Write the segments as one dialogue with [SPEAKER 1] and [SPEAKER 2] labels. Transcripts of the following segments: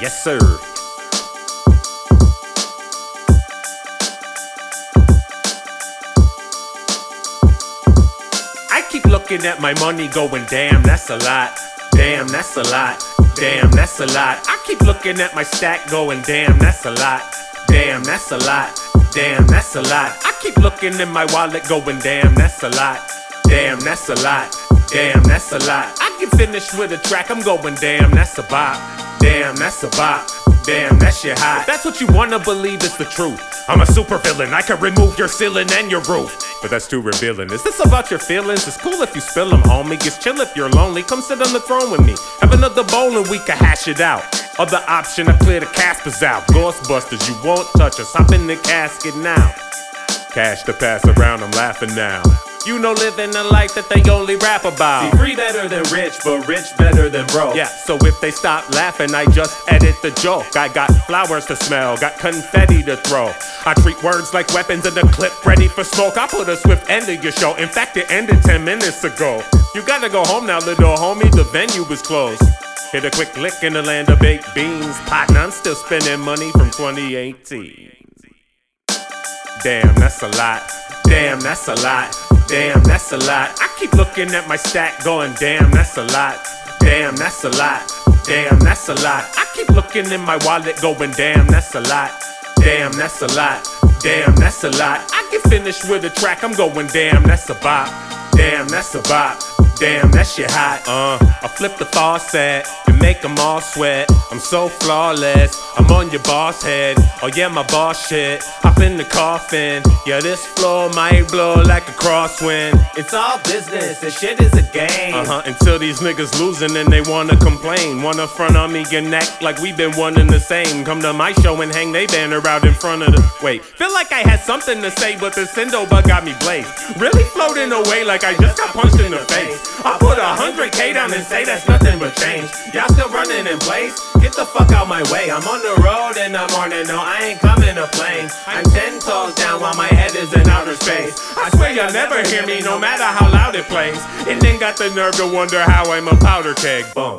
[SPEAKER 1] Yes, sir. I keep looking at my money going, damn, that's a lot. Damn, that's a lot. Damn, that's a lot. I keep looking at my stack going, damn, that's a lot. Damn, that's a lot. Damn, that's a lot. I keep looking in my wallet going, damn, that's a lot. Damn, that's a lot. Damn, that's a lot. I get finished with a track, I'm going, damn, that's a bop. Damn, that's a bop. Damn, that shit hot. If that's what you wanna believe, it's the truth. I'm a super villain, I can remove your ceiling and your roof. But that's too revealing. Is this about your feelings? It's cool if you spill them, homie. It's chill if you're lonely. Come sit on the throne with me. Have another bowl and we can hash it out. Other option, I clear the Caspers out. Ghostbusters, you won't touch us. Hop in the casket now. Cash to pass around, I'm laughing now. You know living a life that they only rap about.
[SPEAKER 2] See, free better than rich, but rich better than broke.
[SPEAKER 1] Yeah, so if they stop laughing, I just edit the joke. I got flowers to smell, got confetti to throw. I treat words like weapons in the clip ready for smoke. I put a swift end to your show. In fact, it ended 10 minutes ago. You gotta go home now, little homie, the venue is closed. Hit a quick lick in the land of baked beans. Partner, I'm still spending money from 2018. Damn, that's a lot. Damn, that's a lot. Damn, that's a lot. I keep looking at my stack going, damn, that's a lot. Damn, that's a lot. Damn, that's a lot. I keep looking in my wallet going, damn, that's a lot. Damn, that's a lot. Damn, that's a lot. I get finished with a track, I'm going, damn, that's a bop. Damn, that's a bop. Damn, that shit hot. I flip the faucet and make them all sweat. I'm so flawless, I'm on your boss head. Oh yeah, my boss shit. Hop in the coffin. Yeah, this floor might blow like a crosswind.
[SPEAKER 2] It's all business, this shit is a game.
[SPEAKER 1] Until these niggas losing and they wanna complain. Wanna front on me and act like we been one and the same. Come to my show and hang they banner out in front of the. Wait, feel like I had something to say, but the Sendo bug got me blazed. Really floating away like I just got punched in the face. I put 100K down and say that's nothing but change. Y'all still running in place? Get the fuck out my way. I'm on the road in the morning, no, I ain't coming a plane. I'm 10 toes down while my head is in outer space. I swear you'll never hear me no matter how loud it plays. And then got the nerve to wonder how I'm a powder keg. Boom.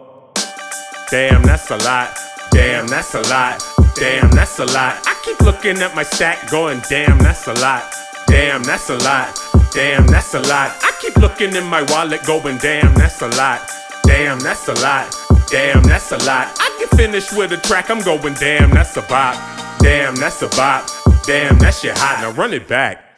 [SPEAKER 1] Damn, that's a lot. Damn, that's a lot. Damn, that's a lot. I keep looking at my stack going, damn, that's a lot. Damn, that's a lot. Damn, that's a lot. I keep looking in my wallet going, damn, that's a lot. Damn, that's a lot. Damn, that's a lot. I get finished with a track, I'm going, damn, that's a bop. Damn, that's a bop. Damn, that shit hot. Now run it back.